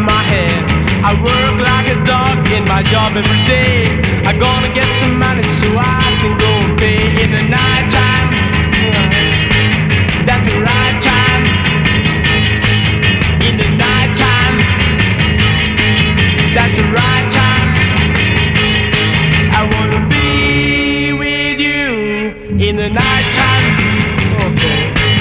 in my head. I work like a dog in my job every day. I'm gonna get some money so I can go and pay in the night time. That's the right time. In the night time. That's the right time. I wanna be with you in the night time. Okay.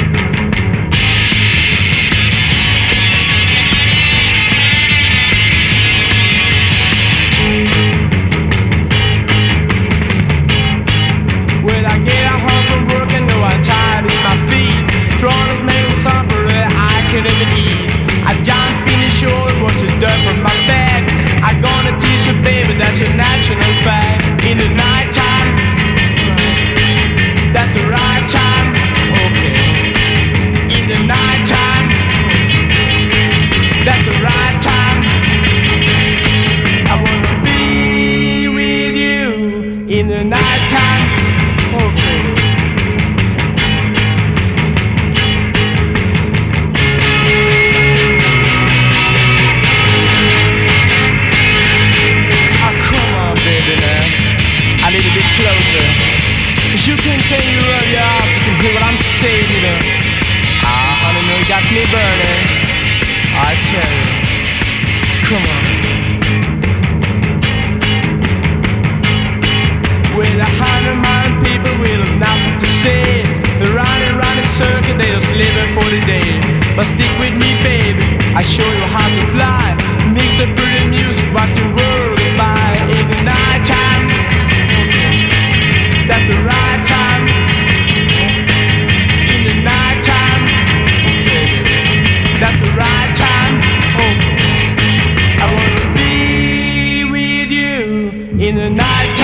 When I get home from work, I know I'm tired in my feet. Drawers making supper that I can even eat. I just finished short, what's it done from my bed? I'm gonna teach you, baby, that's a natural fact. In the night time, that's the right time. Okay. In the night time, that's the right time. I wanna be with you in the night time. Okay. Oh, come on, baby, now. A little bit closer. 'Cause you can tell you run your off, you can hear what I'm saying, you know. Ah, honey, no, you got me burning. I tell you. Come on. With 100 million people will have nothing to say. They're running around in circle, they're just living for the day. But stick with me, baby, I show you how to fly. Mix the pretty music, watch the world go by. In the night time, that's the right time. In the night time, that's the right time. I wanna be with you in the night time.